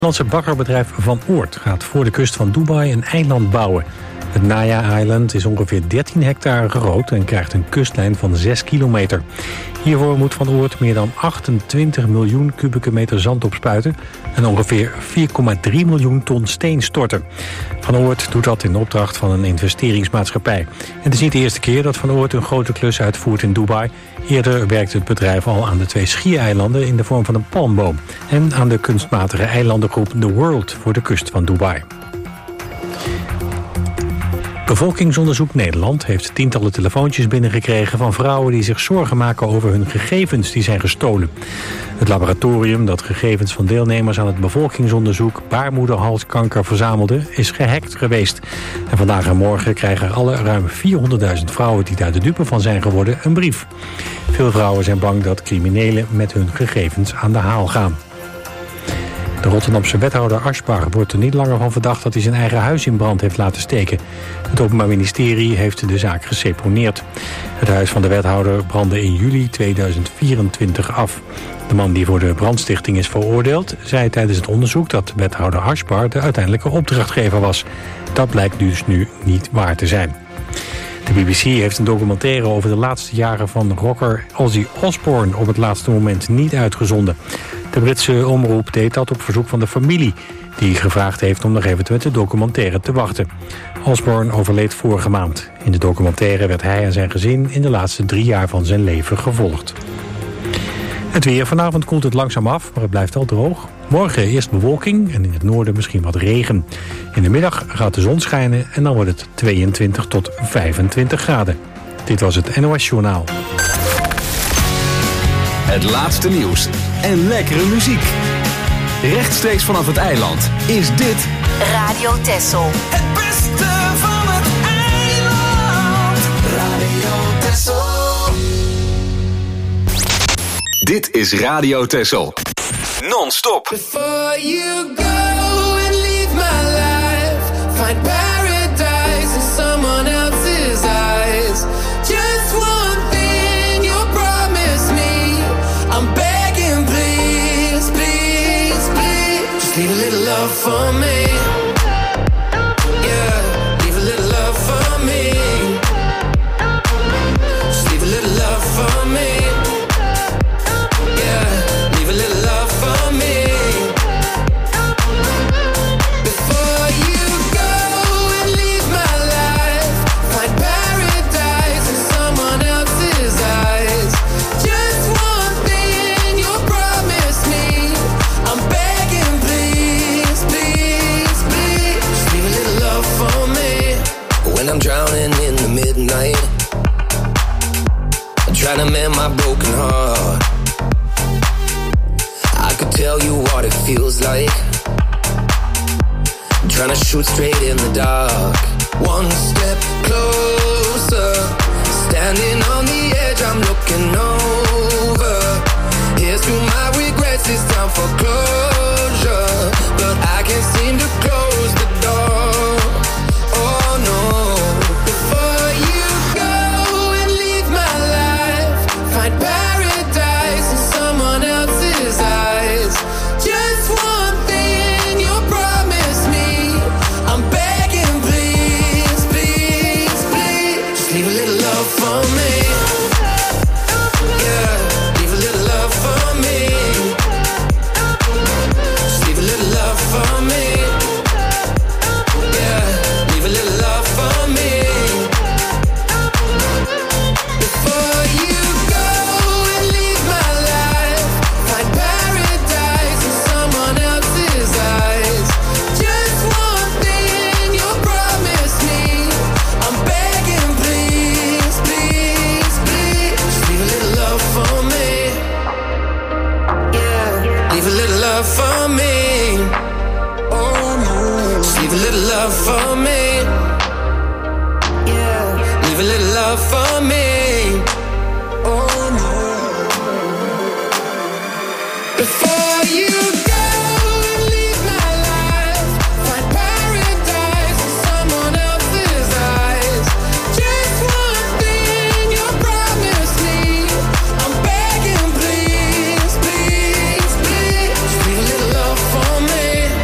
Het Nederlandse bakkerbedrijf Van Oort gaat voor de kust van Dubai een eiland bouwen. Het Naya Island is ongeveer 13 hectare groot en krijgt een kustlijn van 6 kilometer. Hiervoor moet Van Oort meer dan 28 miljoen kubieke meter zand opspuiten en ongeveer 4,3 miljoen ton steen storten. Van Oort doet dat in opdracht van een investeringsmaatschappij. Het is niet de eerste keer dat Van Oort een grote klus uitvoert in Dubai. Eerder werkte het bedrijf al aan de 2 schiereilanden in de vorm van een palmboom en aan de kunstmatige eilandengroep The World voor de kust van Dubai. Bevolkingsonderzoek Nederland heeft tientallen telefoontjes binnengekregen van vrouwen die zich zorgen maken over hun gegevens die zijn gestolen. Het laboratorium dat gegevens van deelnemers aan het bevolkingsonderzoek baarmoederhalskanker verzamelde is gehackt geweest. En vandaag en morgen krijgen alle ruim 400.000 vrouwen die daar de dupe van zijn geworden een brief. Veel vrouwen zijn bang dat criminelen met hun gegevens aan de haal gaan. De Rotterdamse wethouder Aschbar wordt er niet langer van verdacht dat hij zijn eigen huis in brand heeft laten steken. Het Openbaar Ministerie heeft de zaak geseponeerd. Het huis van de wethouder brandde in juli 2024 af. De man die voor de brandstichting is veroordeeld zei tijdens het onderzoek dat wethouder Aschbar de uiteindelijke opdrachtgever was. Dat blijkt dus nu niet waar te zijn. De BBC heeft een documentaire over de laatste jaren van rocker Ozzy Osbourne op het laatste moment niet uitgezonden. De Britse omroep deed dat op verzoek van de familie, die gevraagd heeft om nog even met de documentaire te wachten. Osbourne overleed vorige maand. In de documentaire werd hij en zijn gezin in de laatste 3 jaar van zijn leven gevolgd. Het weer. Vanavond koelt het langzaam af, maar het blijft al droog. Morgen eerst bewolking en in het noorden misschien wat regen. In de middag gaat de zon schijnen en dan wordt het 22 tot 25 graden. Dit was het NOS Journaal. Het laatste nieuws en lekkere muziek. Rechtstreeks vanaf het eiland is dit Radio Texel. Het beste van het eiland. Radio Texel. Dit is Radio Texel. Non-stop. Before you go and leave my life, find paradise in someone else's eyes. Just one thing you promise me, I'm begging, please, please, please. Just leave a little love for me. Yeah, leave a little love for me. Just leave a little love for me. I'm drowning in the midnight, I'm trying to mend my broken heart. I could tell you what it feels like, I'm trying to shoot straight in the dark. One step closer, standing on the edge, I'm looking over. Here's through my regrets, it's time for closure, but I can't seem to close the door. Oh no. Find paradise in someone else's eyes. Just one thing you promise me, I'm begging, please, please, please. Just leave a little love for me. Yeah, leave a little love for me. Just leave a little love for me. Yeah, leave a little love for me. Before you for me, oh no. Just leave a little love for me. Yeah, leave a little love for me. Oh no. Before you go and leave my life, find paradise in someone else's eyes. Just one thing you promise me, I'm begging, please, please, please. Just leave a little love for me.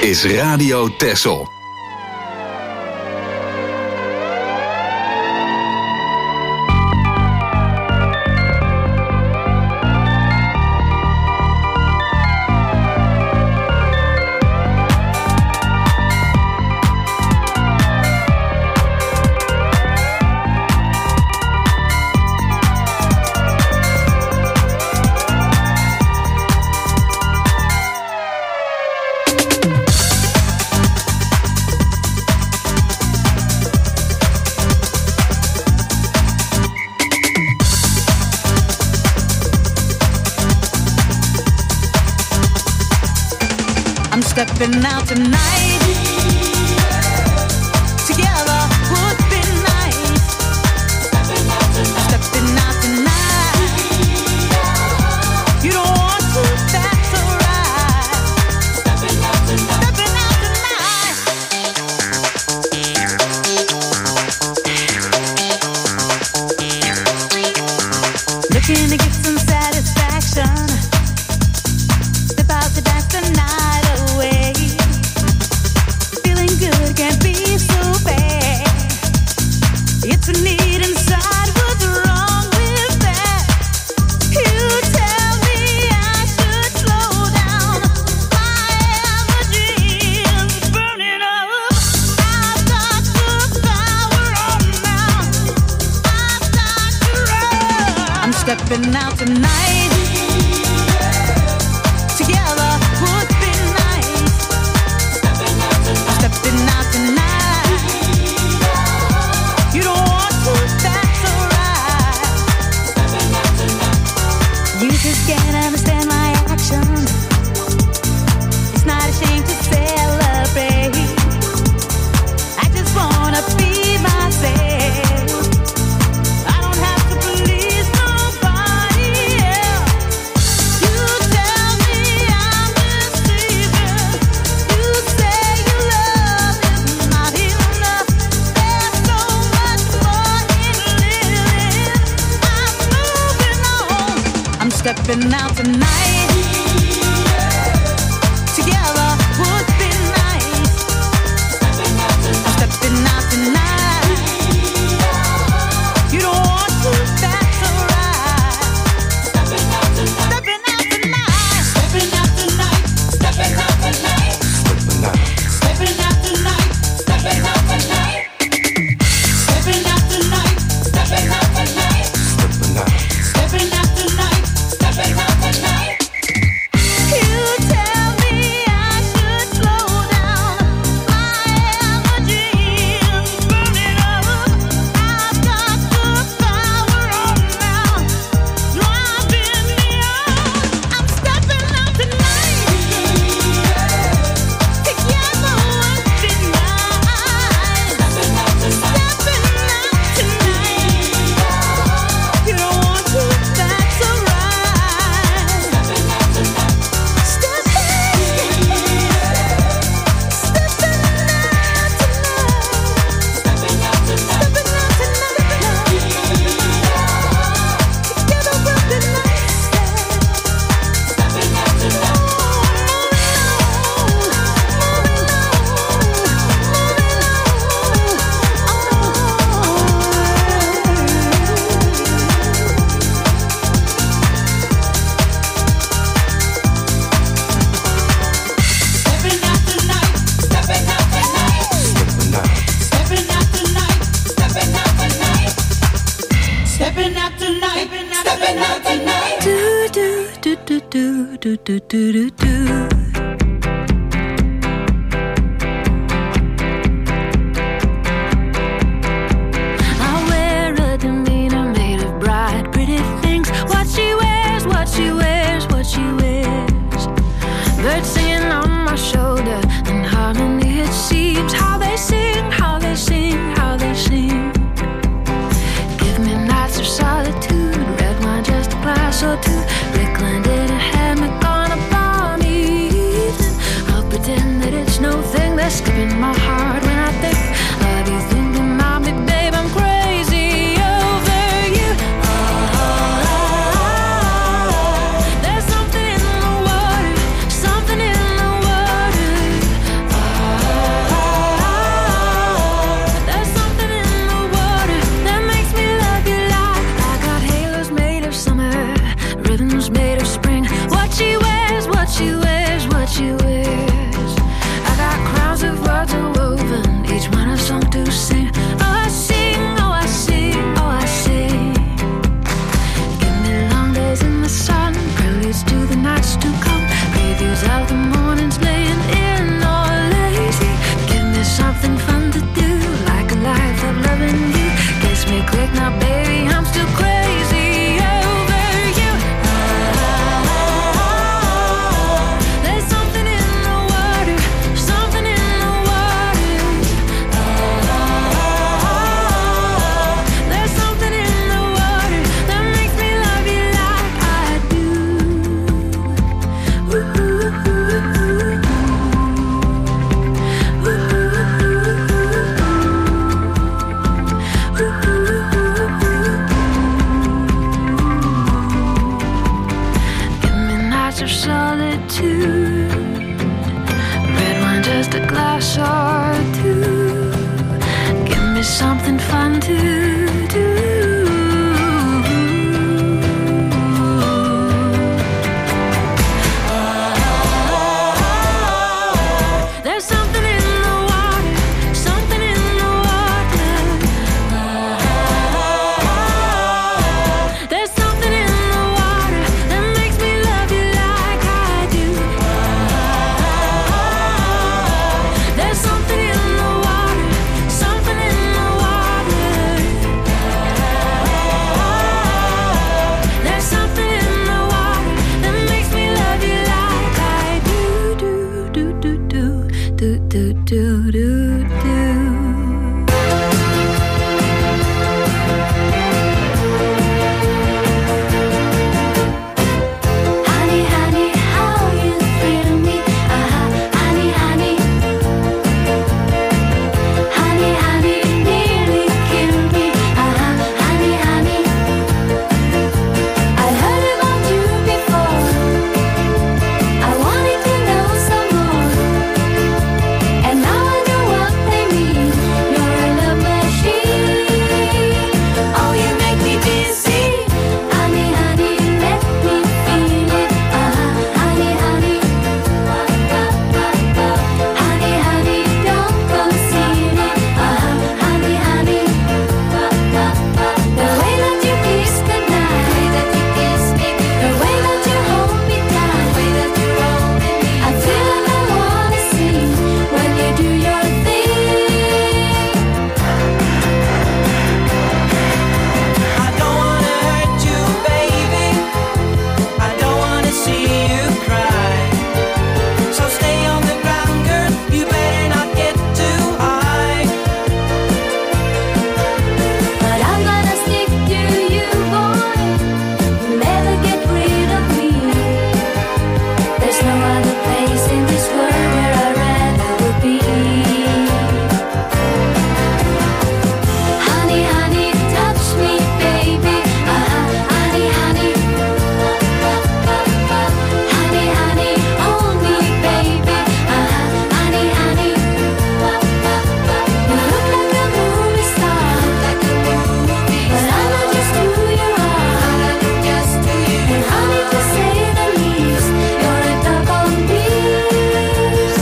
is Radio Texel. Stepping out tonight, together would be nice. Stepping out tonight, you don't want to, that's alright. Stepping out tonight. Looking to get some satisfaction. Step out to dance the night away. Feeling good can't be so bad. It's a need inside. What's wrong with that? You tell me I should slow down. My energy is burning up. I've got the power on now. I've got to run. I'm stepping out tonight. Together would be nice. Stepping out tonight. You don't want to, that's alright. You just can't understand my action. It's not a shame to celebrate. I just wanna be myself. I don't have to please nobody else. You tell me I'm deceiving. You say your love is not enough. There's so much more in living. I'm moving on. I'm stepping out tonight. Together would be nice. I'm stepping out tonight. You don't want to, that's alright. Stepping out tonight. Stepping out tonight. Stepping out tonight. Stepping out tonight. Stepping out tonight. Stepping out tonight. Stepping out tonight. Stepping out tonight. Stepping out tonight. You tell me I should slow down. My energy is burning up. I've got the power on now, driving me on. I'm stepping out tonight. Together would be nice. Stepping out tonight. You don't want to, that's alright. Stepping out tonight. Do do do do do do do do do. I wear a demeanor made of bright, pretty things. What she wears, what she wears, what she wears. Birds singing on my shoulder, in harmony it seems. How they sing, how they sing, how they sing. Give me nights of solitude, red wine, just a glass or two. Rickland in a hammock on a balmy evening. I'll pretend that it's no thing that's skipping my heart when I think of you thinking about me, babe. I'm crazy over you. There's something in the water, something in the water. solitude. Red wine, just a glass or two. Give me something fun to do. There's something in the water, something in the water. There's something in the water that makes me love you like I do. There's something in the water, something in the water. There's something in the water that makes me love you like I do, do, do, do, do, do, do, do, do. Honey, honey, how you thrill me. Honey, honey. Honey, honey, nearly kill me. Honey, honey. I heard about you before. I wanted to know some more. And now I know what they mean. You're a love machine. Oh, you make me dizzy. Honey, honey, let me feel it. Honey, honey. Honey, honey, don't conceal it. Honey, honey. The way that you kiss goodnight, the way that you kiss me, the way that you hold me tight, the way that you hold me, I feel like I wanna sing when you do your thing. I don't wanna hurt you, baby. I don't wanna see you cry. So stay on the ground, girl. You better not get too high. But I'm gonna stick to you, boy. You'll never get rid of me. There's no other place in this world where I'd rather would be. Honey, honey, touch me, baby. Honey, honey. Honey, honey, hold me, baby. Honey, honey. You look like a movie star, like a movie star. But I know just who you are. And honey, to say the least, you're a doggone beast.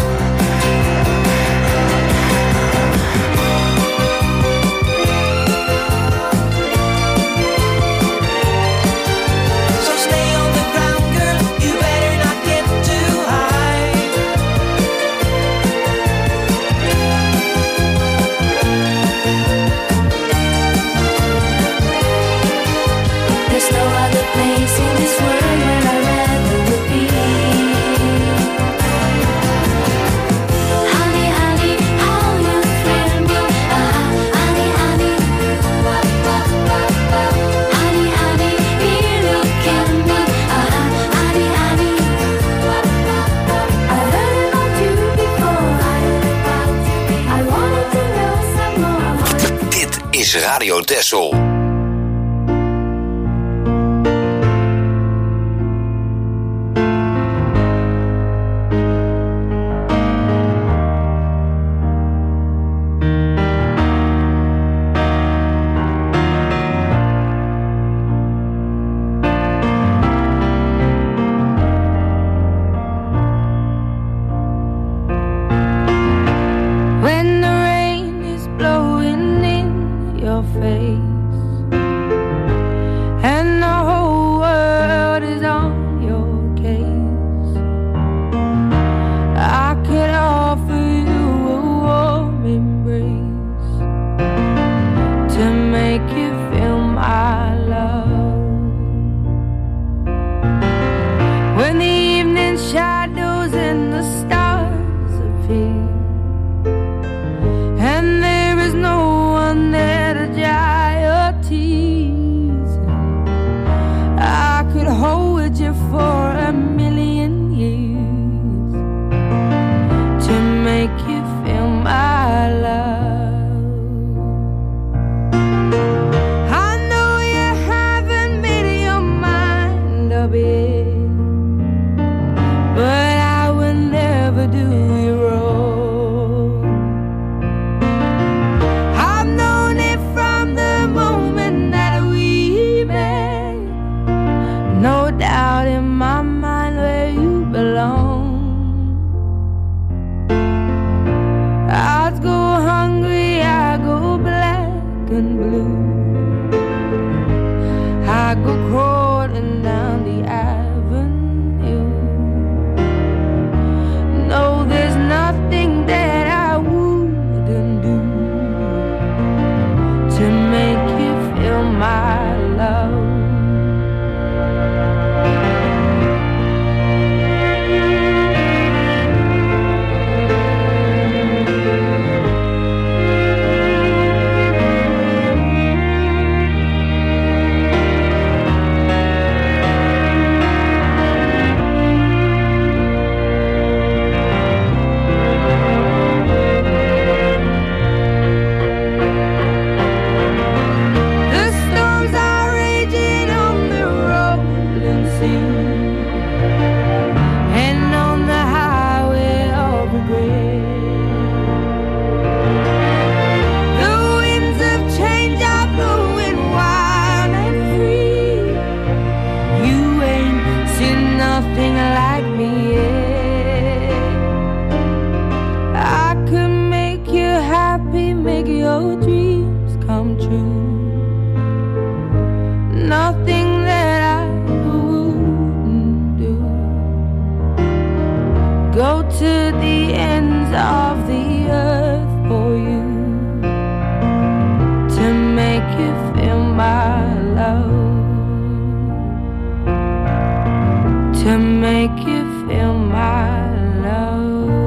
So stay on the ground, girl. You better not get too high. There's no other place in this world where I'd rather would be. Honey, honey, how you thrill me. Honey, honey. Honey, honey, really kill me. Honey, honey. I heard about you before. I wanted to know some more. Dit is Radio Texel. When the rain is blowing in your face, go to the ends of the earth for you, to make you feel my love, to make you feel my love.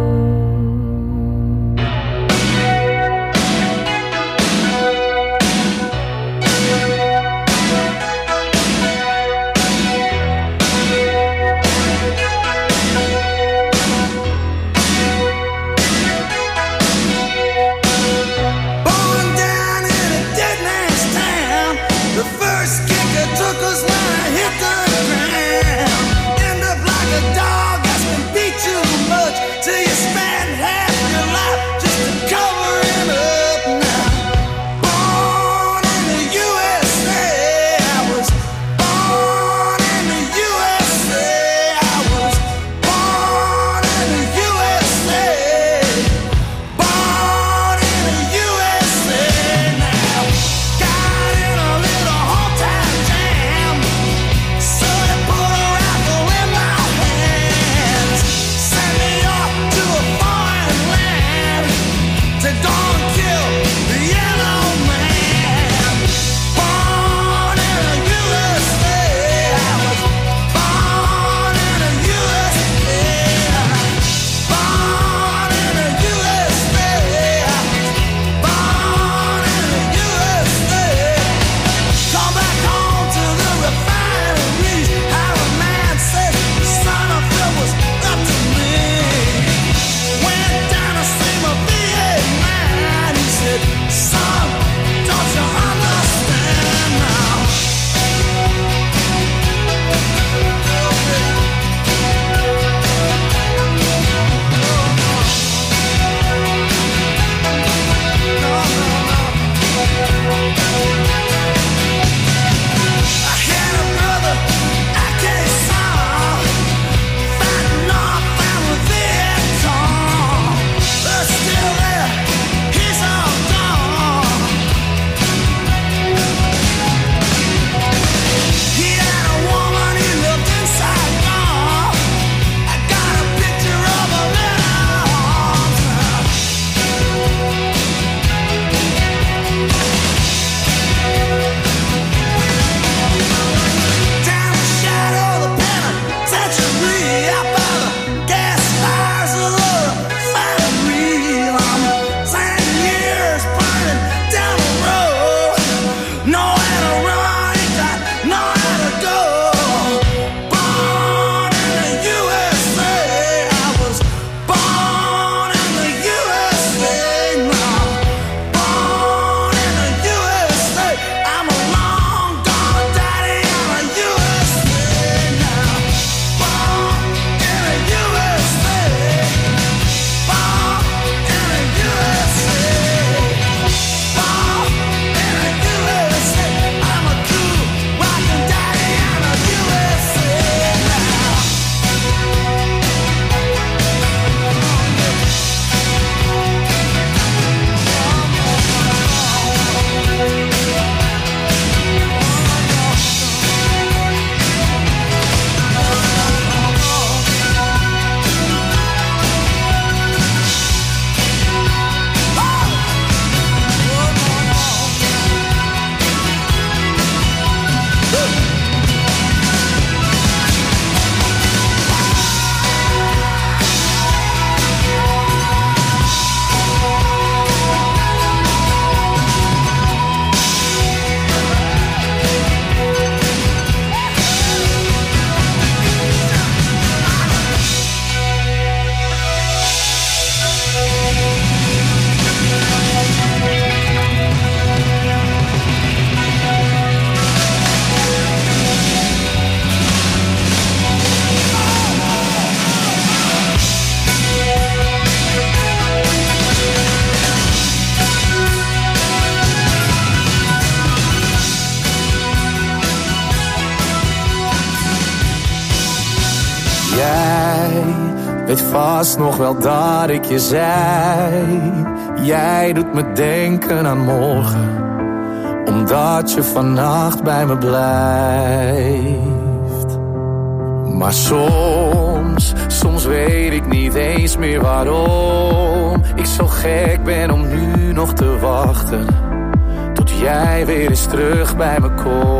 Weet vast nog wel dat ik je zei. Jij doet me denken aan morgen, omdat je vannacht bij me blijft. Maar soms weet ik niet eens meer waarom ik zo gek ben om nu nog te wachten tot jij weer eens terug bij me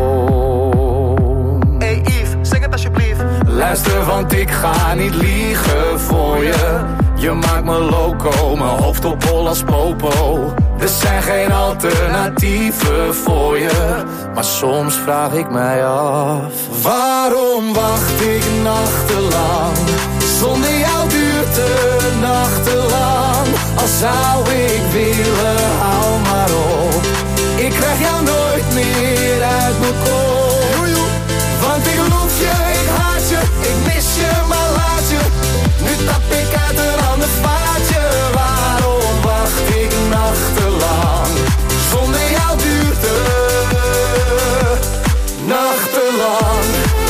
komt. Hey Yves, zeg het alsjeblieft. Luister, want ik ga niet liegen voor je. Je maakt me loco, mijn hoofd op hol als popo. Er zijn geen alternatieven voor je. Maar soms vraag ik mij af, waarom wacht ik nachtenlang? Zonder jou duurt de nachtenlang. Al zou ik willen, hou maar op. Ik krijg jou nooit meer uit mijn kop. Want ik loef je, ik haat je, ik mis je, maar laat je. Nu tap ik uit een ander vaatje. Waarom wacht ik nachtenlang? Zonder jou duurt het nachtenlang.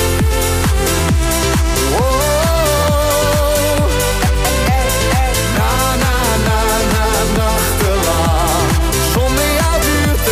Nachtenlang. Zonder jou duurt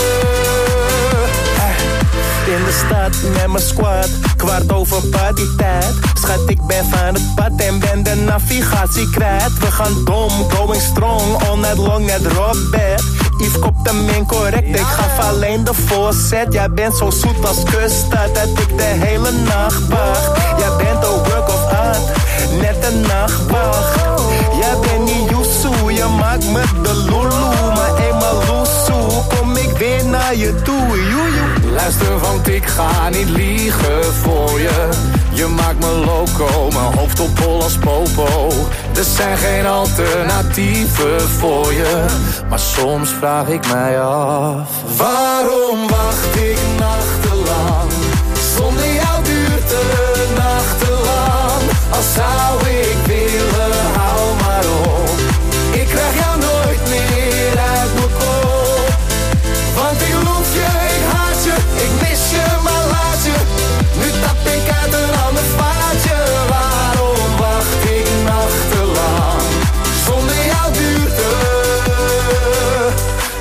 het. In de stad met mijn squad, 15:15 partytijd. Schat, ik ben van het pad en ben de navigatie kwijt. We gaan dom, going strong, all night long, net Robert. Yves kopt hem in correct, ik gaf alleen de voorzet. Jij bent zo zoet als kuststad, dat ik de hele nacht wacht. Jij bent een work of art, net een nachtwacht. Jij bent niet Yusu, je maakt me de lulu. Maar eenmaal loesoe, kom ik weer naar je toe, joejoe. Luister, want ik ga niet liegen voor je. Je maakt me loco, mijn hoofd op hol als popo. Er zijn geen alternatieven voor je. Maar soms vraag ik mij af, waarom wacht ik nachtenlang? Zonder jou duurt het nachtenlang. Al zou ik willen, hou maar op. Ik krijg jou nooit meer uit mijn kop. Want ik loef je, ik haat je, ik mis je, maar laat je. Nu tap ik uit een ander vaatje. Waarom wacht ik nachtenlang? Zonder jou duurt het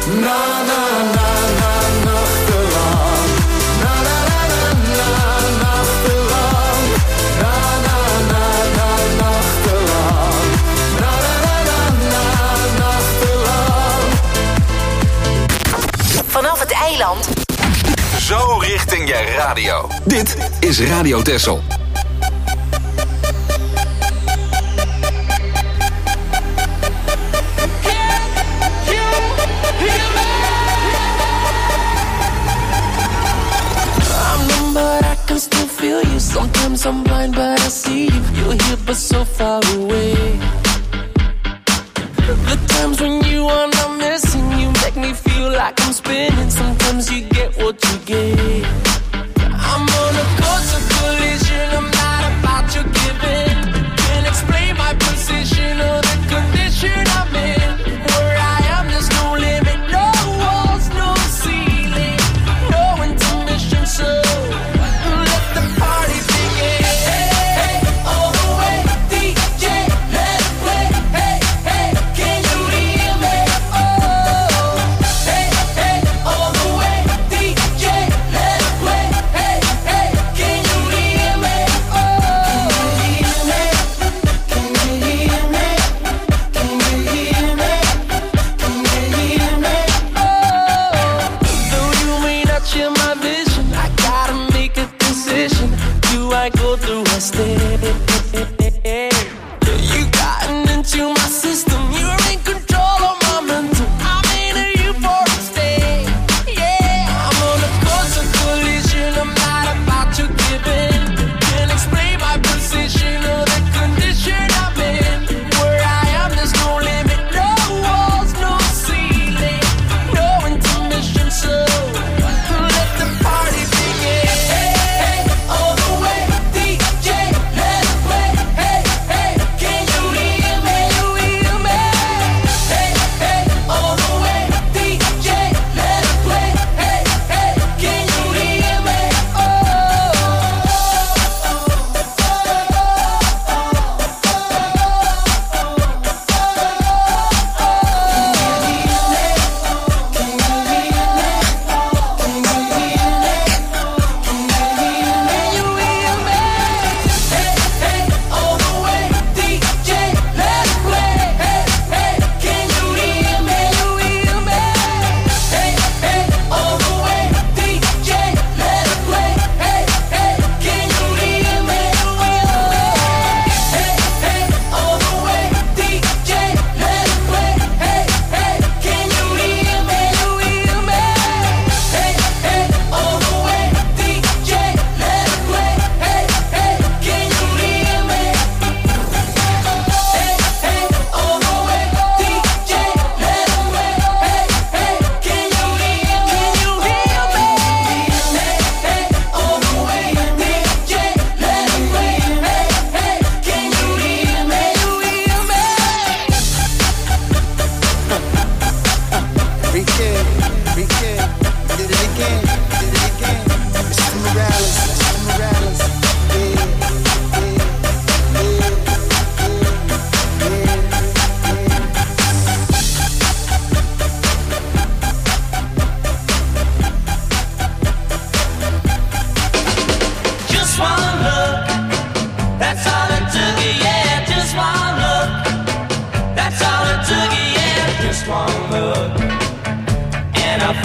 nachtenlang. Nachtenlang. Nachtenlang. Vanaf het eiland. Zo richting je radio. Dit is Radio Texel. Sometimes I'm blind but I see you. You're here but so far away. The times when you are not missing, you make me feel like I'm spinning. Sometimes you get what you get. I'm on a course of collision, I'm not about your giving. Can't explain my position or the condition I'm in. Where I am, there's no limit, no walls, no ceiling, no intermission, so let the party begin. Hey, hey, all the way, DJ, let it play. Hey, hey, can you hear me? Oh, hey, hey, all the way, DJ, let it play. Hey, hey, can you hear me?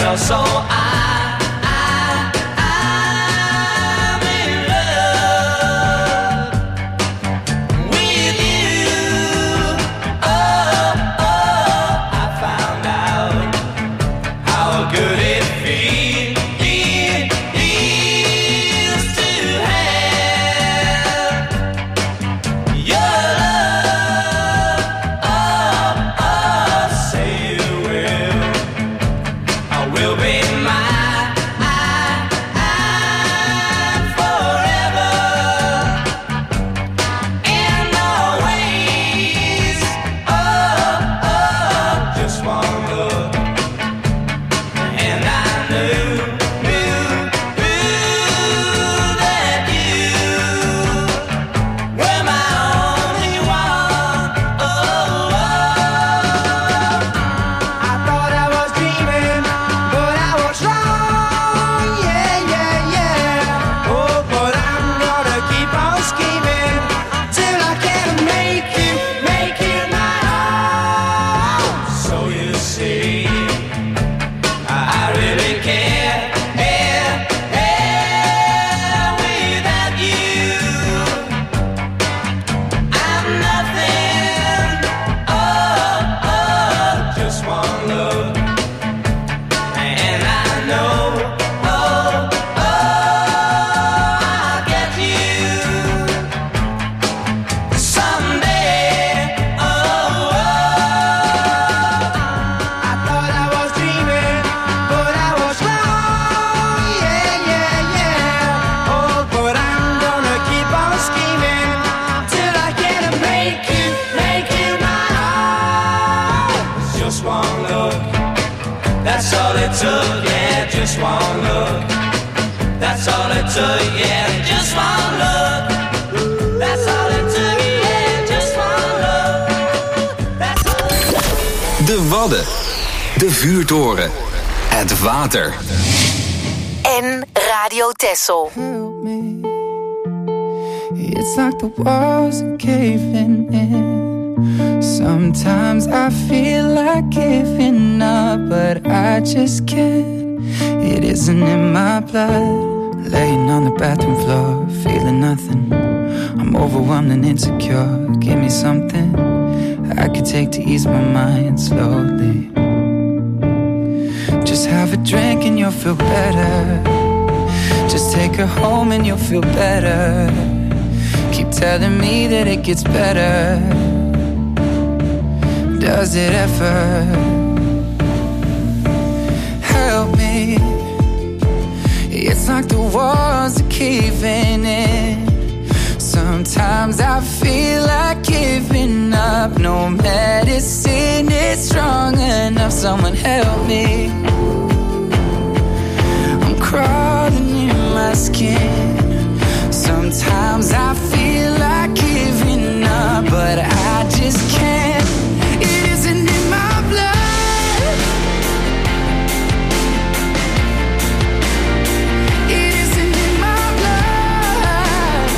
well, so I'm in love with you. Oh, I found out how good it feels to have your love. Say you will. I will be mine forever and always. Just one look, and I knew that you were my only one. I thought I was dreaming, but I was wrong. Yeah, yeah, yeah. Oh, but I'm gonna keep on scheming till I can make you my own. So you see, I really can't without you. I'm nothing. Just one look, and I know. I'll get you someday. I thought I was dreaming, but I was wrong. Yeah, yeah, yeah. Oh, but I'm gonna keep on scheming till I can make you my own. Just one look, that's all it took. Yeah, just one look, that's all it took. Yeah, just one look, that's all it took. Yeah, just one look, that's all it took. De Wadden. De Vuurtoren. Het water. En Radio Texel. Help me. It's like the walls are caving in. Sometimes I feel like giving up, but I just can't. It isn't in my blood. Laying on the bathroom floor, feeling nothing. I'm overwhelmed and insecure. Give me something I could take to ease my mind slowly. Just have a drink and you'll feel better. Just take her home and you'll feel better. Keep telling me that it gets better. Does it ever? Help me. It's like the walls are caving in. Sometimes I feel like giving up. No medicine is strong enough. Someone help me. I'm crawling in my skin. Sometimes I feel like giving up, but I just can't. It isn't in my blood. It isn't in my blood.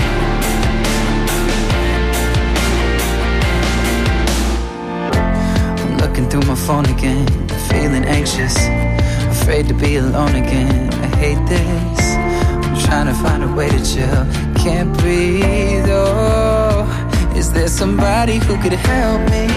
I'm looking through my phone again, feeling anxious, afraid to be alone again. I hate this. I'm trying to find a way to chill. Can't breathe, oh. Is there somebody who could help me?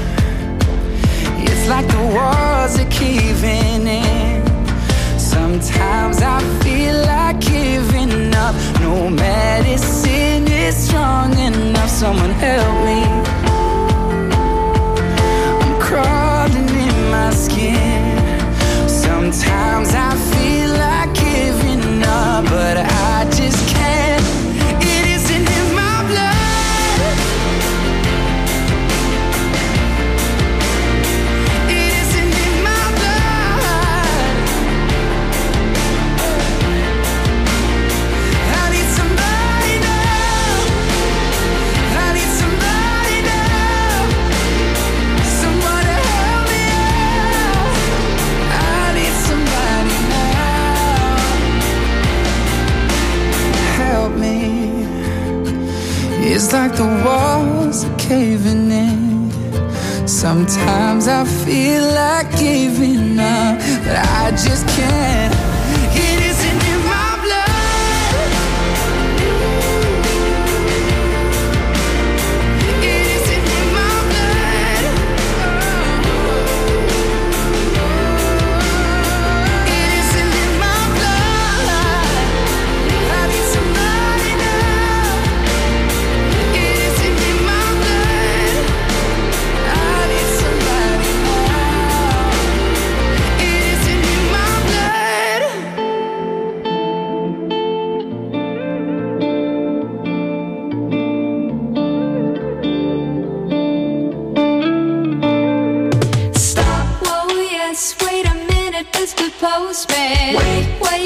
It's like the walls are caving in. Sometimes I feel like giving up. No medicine is strong enough. Someone help me. I'm crawling in my skin. Sometimes I feel like giving up, but I just can't. It isn't in my blood. It isn't in my blood. I need somebody now. I need somebody now. Someone to help me out. I need somebody now. Help me. It's like the walls are caving in. Sometimes I feel like giving up, but I just can't. It isn't in my blood. It isn't in my blood. It isn't in my blood. I need somebody now. It isn't in my blood. I need somebody now. It isn't in my blood. Stop, whoa, yes, wait a minute, Mr. Postman. Wait,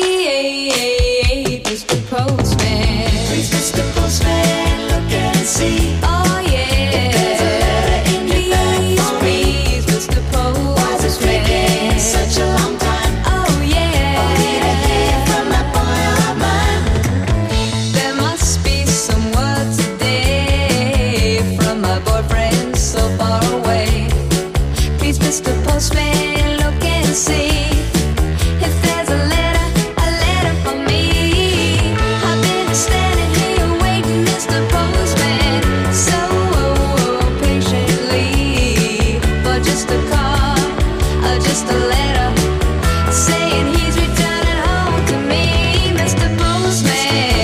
Mr. Postman. Please, Mr. Postman, look and see. Oh, yeah. There's a letter in your bag for me. Please, Mr. Postman. Why's it taking such a long time? Oh, yeah. Only to hear from that boy of mine. There must be some word today from my boyfriend so far away. Please, Mr. Postman, look and see if there's a letter for me. I've been standing here waiting, Mr. Postman, so patiently for just a call or just a letter saying he's returning home to me, Mr. Postman.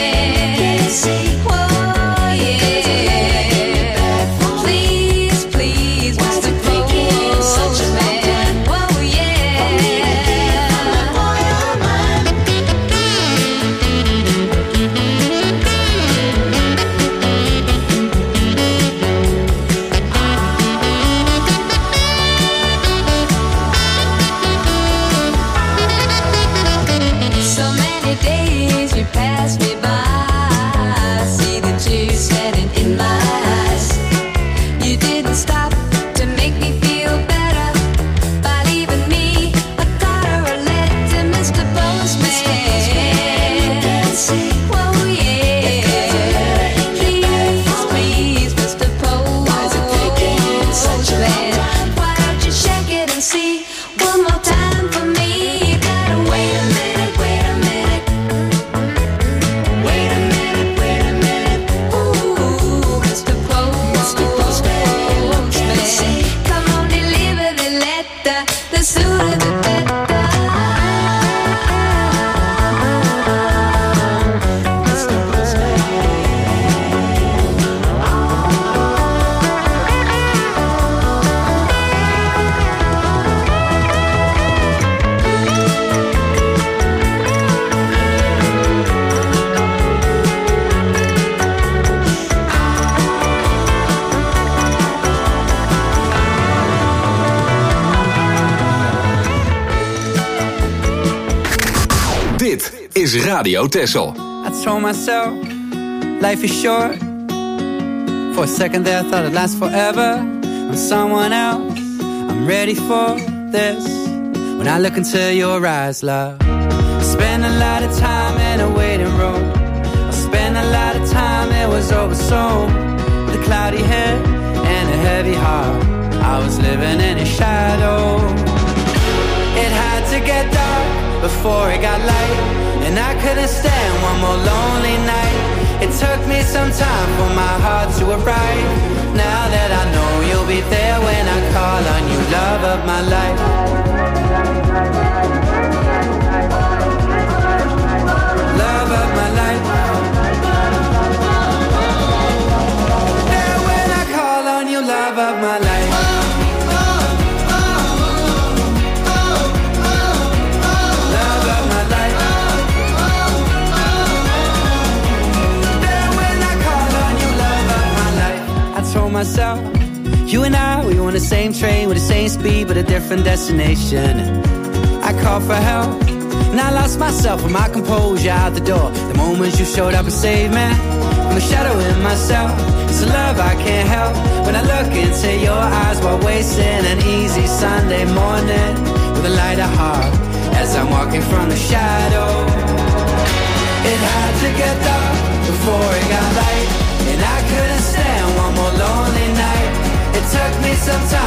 Whoa, yeah. Please, Mr. Postman. Whoa, yeah. So many days you pass me by. I see the tears standing in my eyes. You didn't stop to make me feel better by leaving me a card or a letter, Mr. Postman. Whoa, yeah. Please, Mr. Postman. Why don't you check it and see one more time for me? You gotta wait a minute, wait a minute. Wait a minute, wait a minute. Ooh, Mr. Postman. Come on, deliver the letter. The sooner the better. Mr. Postman. Dit is Radio Texel. I told myself, life is short. For a second there, I thought it'd last forever. I'm someone else, I'm ready for this. When I look into your eyes, love, I spend a lot of time in a waiting room. I spend a lot of time, it was over soon. With a cloudy head and a heavy heart, I was living in a shadow. It had to get dark before it got light, and I couldn't stand one more lonely night. It took me some time for my heart to arrive. Now that I know you'll be there when I call on you, love of my life. Love of my life. There when I call on you, love of my life. Myself, you and I, we on the same train with the same speed but a different destination. I called for help and I lost myself and my composure out the door. The moment you showed up and saved me from the shadow in myself. It's a love I can't help when I look into your eyes while wasting an easy Sunday morning with a lighter heart as I'm walking from the shadow. It had to get dark before it got light, and I couldn't stand one more lonely night. It took me some time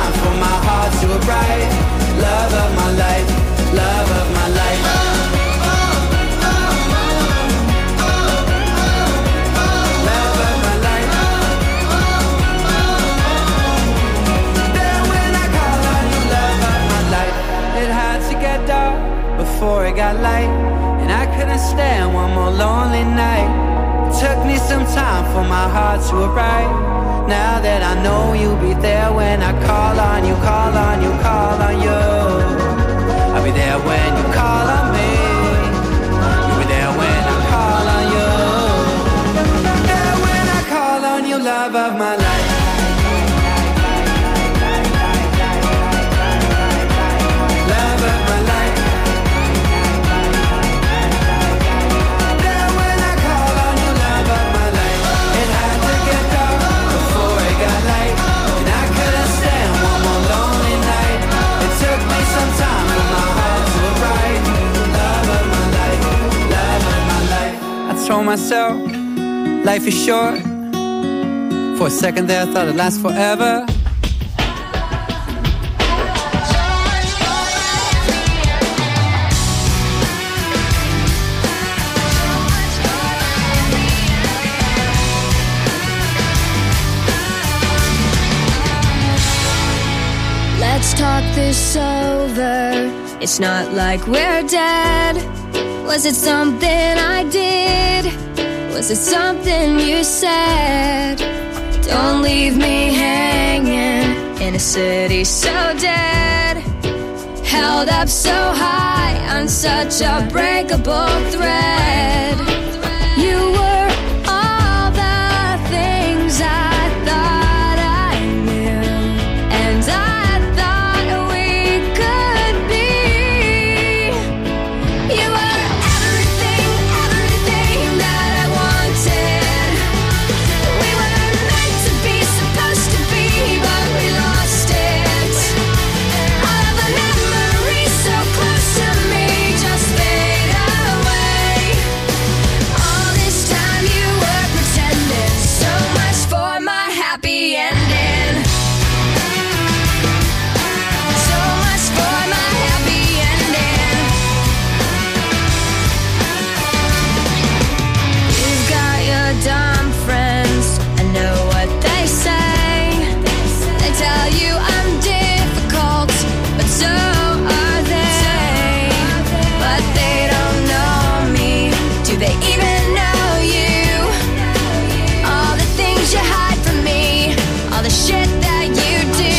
got light, and I couldn't stand one more lonely night. It took me some time for my heart to arrive. Now that I know you'll be there when I call on you, call on you, call on you. I'll be there when you call on me. You'll be there when I call on you. There when I call on you, love of my life. Love of my life. There when I call on you, love of my life. It had to get dark before it got light, and I couldn't stand one more lonely night. It took me some time for my heart to arrive. Love of my life, love of my life. I told myself, life is short. For a second there I thought it'd last forever. Let's talk this over. It's not like we're dead. Was it something I did? Was it something you said? Don't leave me hanging in a city so dead. Held up so high on such a breakable thread. You were all the things I thought I knew, and I thought we could be. You were everything, everything that I wanted. We were meant to be, supposed to be, but we lost it. All of the memories so close to me just fade away. All this time you were pretending, so much for my happy ending. So much for my happy ending. You've got your dumb friends, I know what they say. They tell you I'm difficult, but so are they. But they don't know me. Do they even know you? All the things you hide from me, all the shit that you do.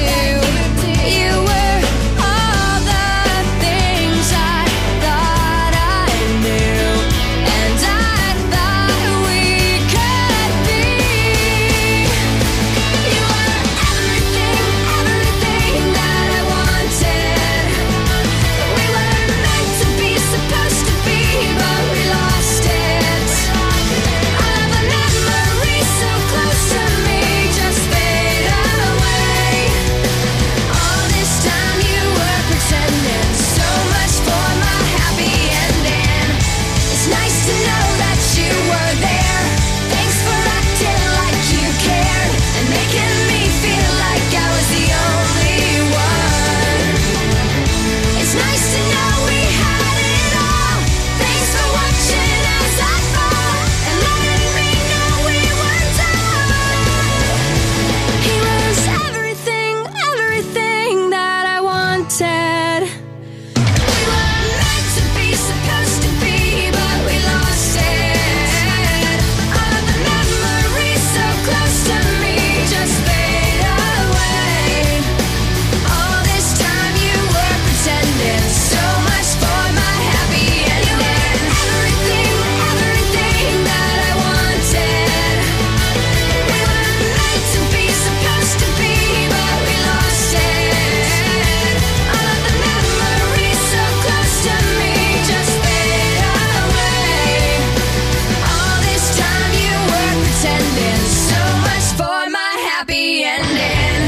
You were all the things I thought I knew, and I thought we could be. You were everything, everything that I wanted. We were meant to be, supposed to be, but we lost it. All of the memories so close to me just fade away. All this time you were pretending, so much for my happy ending. It's nice to know that you were there. Thanks for acting like you cared and making me feel like I was the only one. It's nice to know we had it all. Thanks for watching as I fall and letting me know we were done. He was everything, everything that I wanted. We were meant to be, supposed to be, but we lost it. All of the memories so close to me just fade away. All this time you were pretending, so much for my happy ending. Everything, everything that I wanted. We were meant to be, supposed to be, but we lost it. All of the memories so close to me just fade away. All this time you were pretending, so much for my happy ending.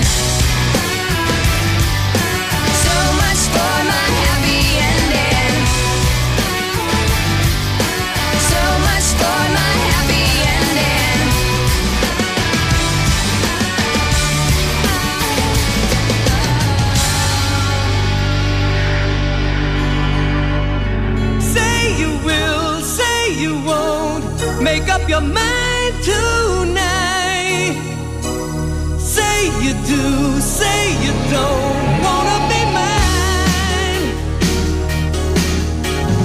So much for my happy ending. So much for my happy ending. Say you will, say you won't. Make up your mind tonight. Say you do, say you don't wanna be mine.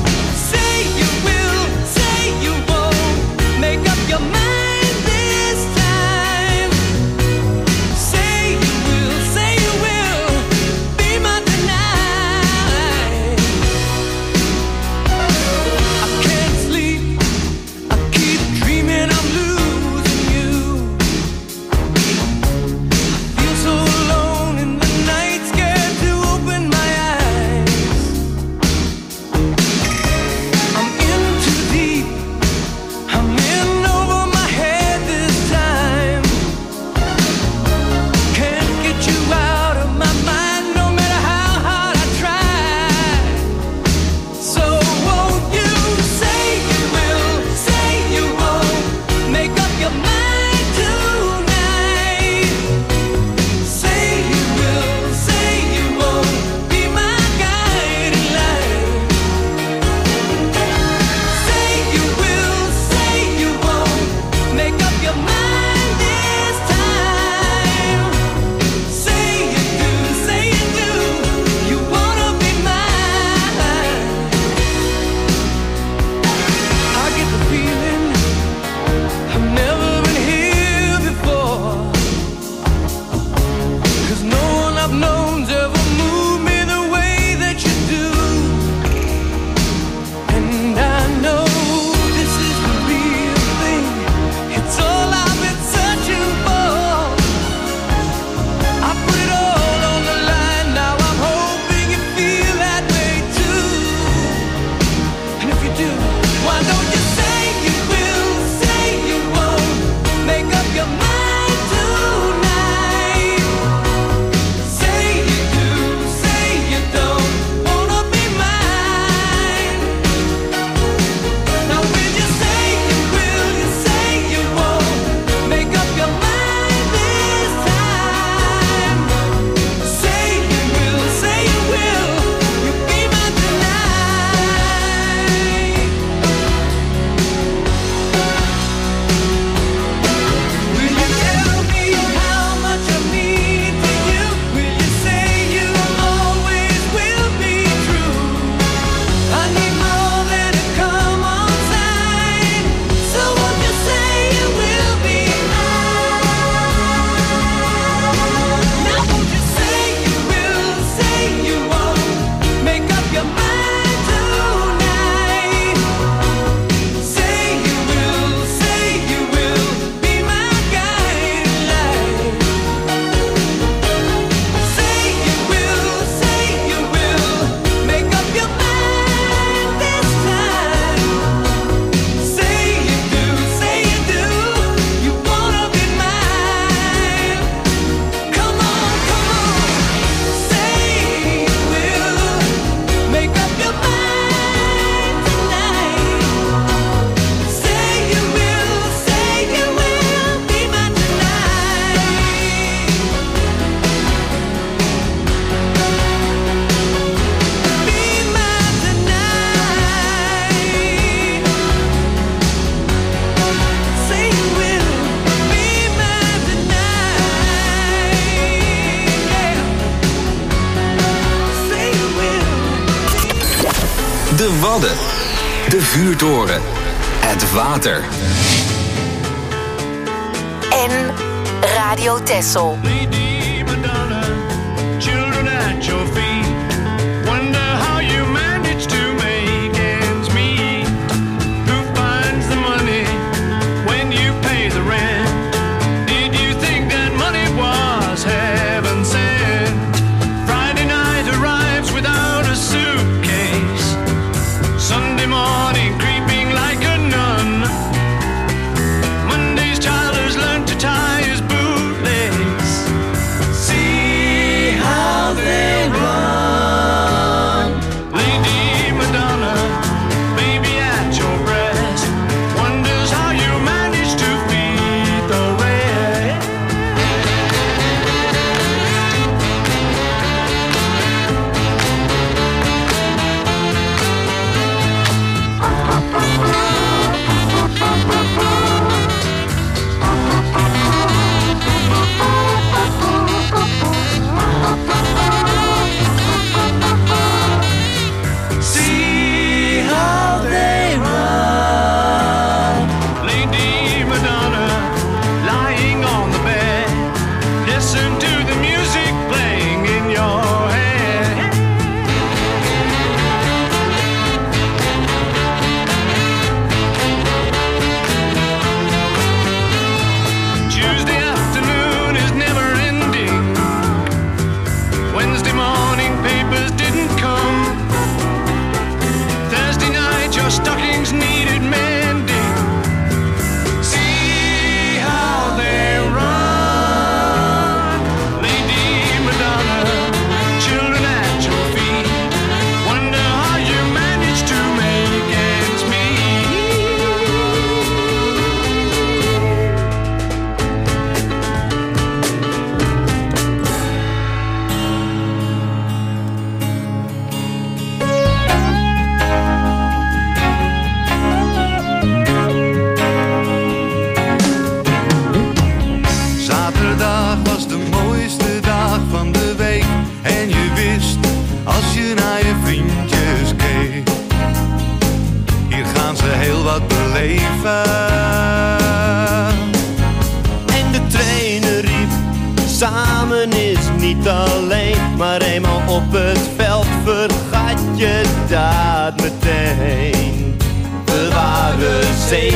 Wadden. De vuurtoren. Het water. En Radio Texel. Lady Madonna, children at your feet. Wonder how you manage to make ends meet. Who finds the money when you pay the rent? Did you think that money was heaven sent? Friday night arrives without a suitcase. Sunday morning creeping like a nun. Monday's child has learned to tie his bootlace. See how they run. Lady Madonna, baby at your breast, wonders how you manage to feed the rest. See how they run. Lady Madonna, lying on the bed, listen to the music playing in your head. Tuesday afternoon is never ending. Wednesday morning papers didn't come. Thursday night your stockings needed mending. See how they run. Lady Madonna, children at your feet, wonder how you manage to make ends meet. Zaterdag was de mooiste dag van de week. En je wist, als je naar je vriendjes keek, hier gaan ze heel wat beleven. En de trainer riep, samen is niet alleen. Maar eenmaal op het veld vergat je dat meteen. We waren 7.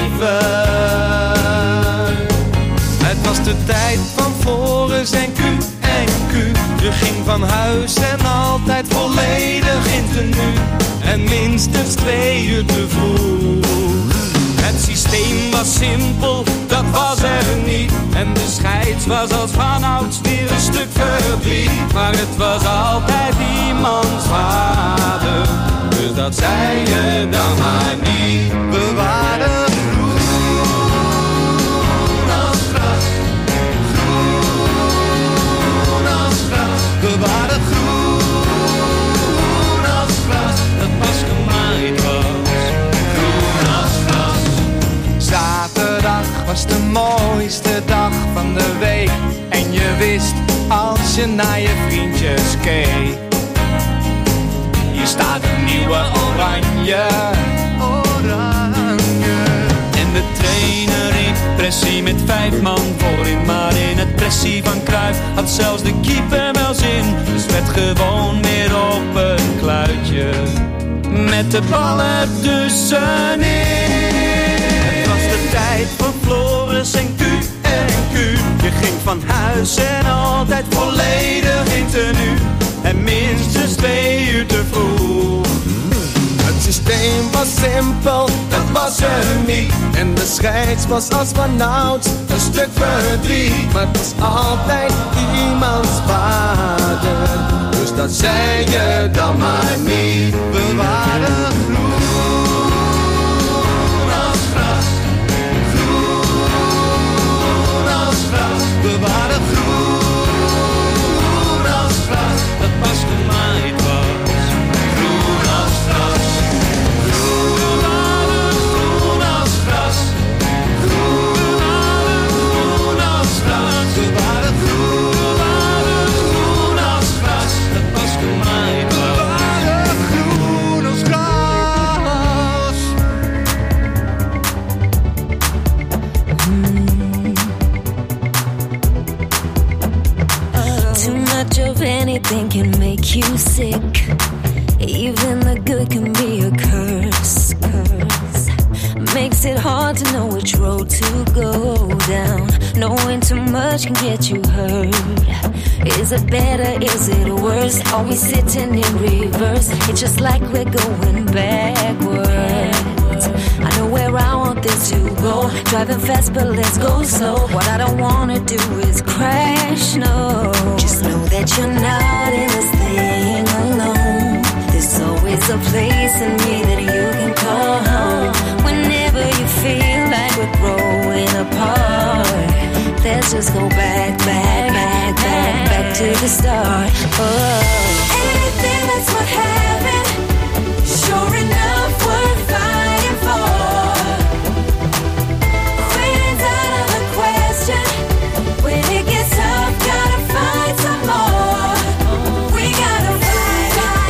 Het was de tijd van Floris en Q en Q. Je ging van huis en altijd volledig in tenue. En minstens 2 uur te vroeg. Het systeem was simpel, dat was er niet. En de scheids was als vanouds weer een stuk verdriet. Maar het was altijd iemands vader, dus dat zei je dan maar niet. We waren groen als gras, groen als gras. We waren groen als gras, dat pas gemaaid was. Groen als gras. Zaterdag was de mooiste dag van de week. En je wist, als je naar je vriendjes keek, hier staat een nieuwe oranje. Oranje. En de trainer riep pressie met 5 man voorin. Maar in het pressie van Cruijff had zelfs de keeper wel zin. Dus werd gewoon weer op een kluitje met de bal ertussenin. Het was de tijd voor Floris en Q en Q. Je ging van huis en altijd volledig in tenue. En minstens 2 uur te vroeg. Het systeem was simpel, dat was er niet. En de scheids was als vanouds een stuk verdriet. Maar het was altijd iemands vader, dus dat zei je dan maar niet. We waren groen als gras, groen als gras. We waren groen als gras, dat pas gemaaid was. Groen als gras. Groen als gras. Groen als gras. We waren groen als gras, dat pas gemaaid was. We waren groen als gras. much of anything can make you sick. Even the good can be a curse. Makes it hard to know which road to go down. Knowing too much can get you hurt. Is it better? Is it worse? Are we sitting in reverse? It's just like we're going backwards. I know where I want this to go. Driving fast, but let's go slow. What I don't wanna do is crash, no. Just know that you're not in this thing alone. There's always a place in me that you can call home. Whenever you feel like we're growing apart, let's just go back to the start. Oh. Anything that's what happened, sure enough worth fighting for. Quitting's out of the question. When it gets tough, gotta find some more. We gotta fight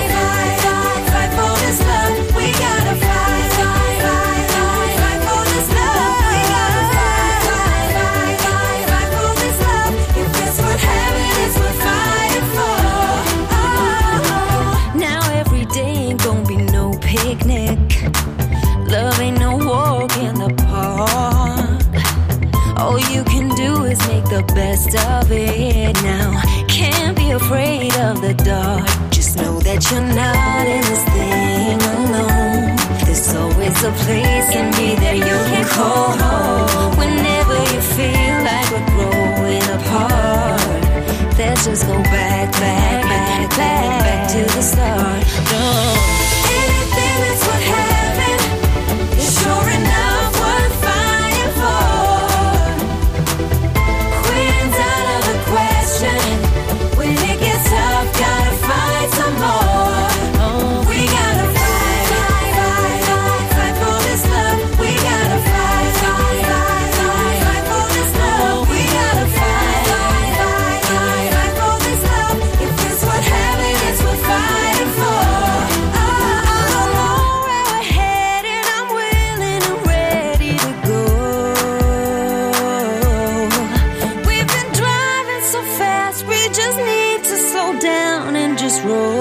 for this love. We gotta fight for this love. We gotta fight for this love. If that's what happened, it's what fighting for. Oh. Now every day ain't gonna be no picnic. Love ain't no walk in the park. All you can do is make the best of it now. Can't be afraid of the dark. Just know that you're not in this thing alone. There's always a place in me that you can call home. Whenever you feel like we're growing apart, let's just go back to the start. No. Anything that's what happened is sure enough worth fighting for. Quitting's out of the question. When it gets tough, gotta fight some more. We gotta fight for this love. We gotta fight for this love. We gotta fight for this love. If it's what happened, it's what fighting for. I don't know where we're headed. I'm willing and ready to go. We've been driving so fast, we just need to slow down and just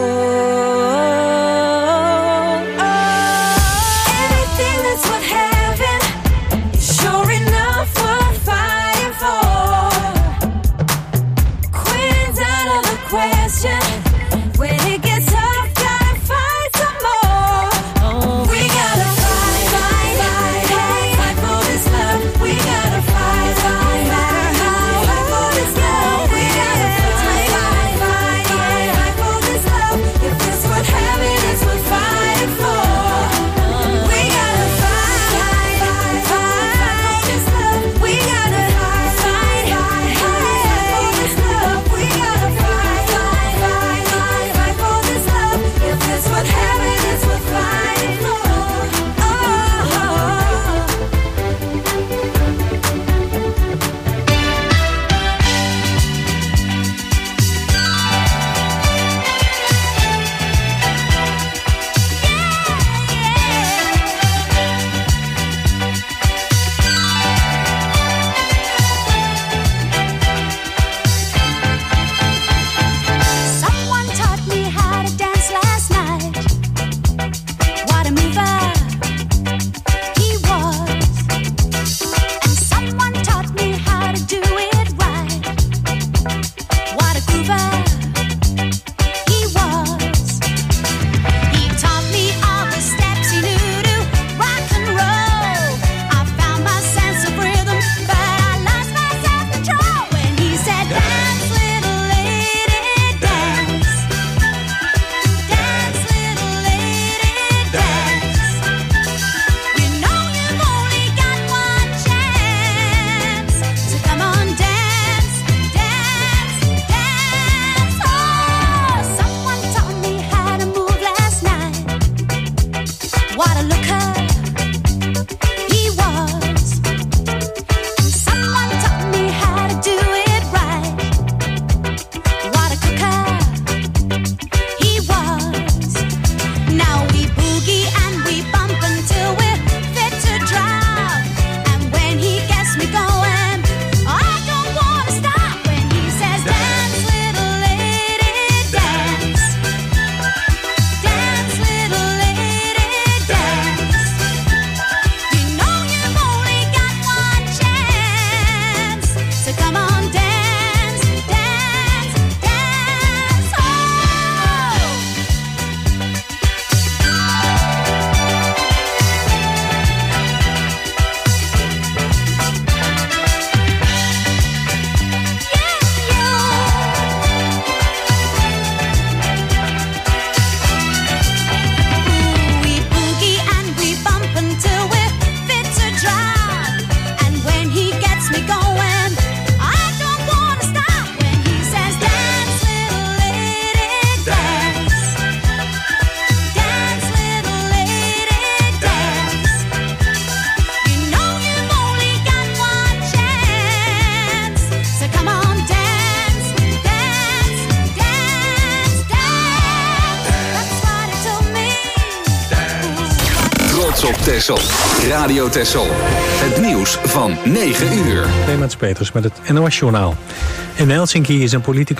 roll. Anything that's what happened is sure enough worth fighting for. Quitting's out of the question. When it gets tough, gotta fight some more. We gotta fight for this love. We gotta fight for this love. We gotta fight for this love. If that's what happened, it's what fighting for. We gotta fight for this love. We gotta fight for this love. We gotta fight for this love. If that's what happened, it's what fighting for. Someone taught me how to dance last night. What a mover he was. And someone taught me how to do it right. What a groover he was. He taught me all the steps he knew to rock and roll. I found my sense of rhythm, but I lost my self-control when he said, "Dance, little lady, dance. Dance, little lady, dance. You know you've only got one chance. So come on, dance, dance, dance." trots op Texel. Radio Texel. Het nieuws van 9 uur. Clemens Peters met het NOS-journaal. In Helsinki is een politicus